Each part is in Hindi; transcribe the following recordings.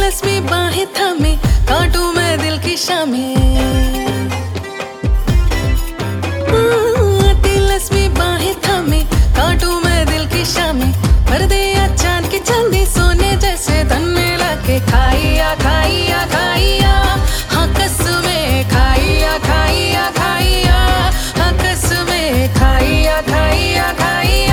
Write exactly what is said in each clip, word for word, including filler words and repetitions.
तिलस्मी बाहें थामे काटूं मैं दिल की शामें। तिलस्मी बाहें थामे काटूं मैं दिल की शामें। पर्दे या चांद की चांदी सोने जैसे धन मिला के खाइया खाइया खाइया हाँ कसमें खाइया खाइया खाइया हाँ कसमें खाइया खाइया खाइया।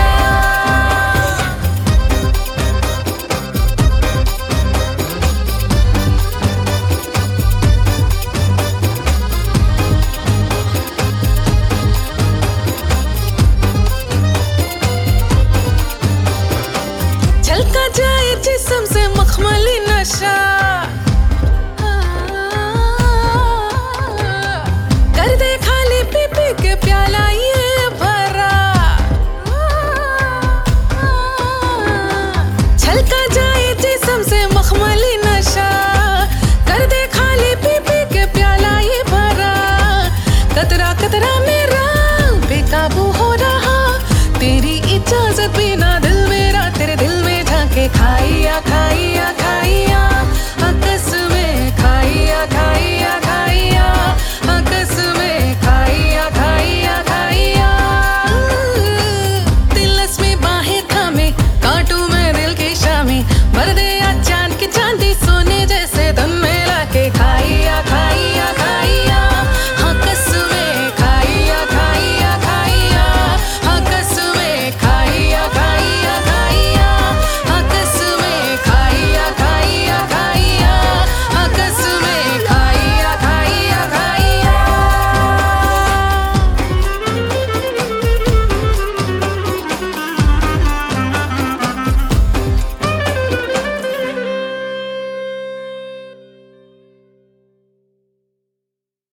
झलका जाए जिस्म से मखमली नशा,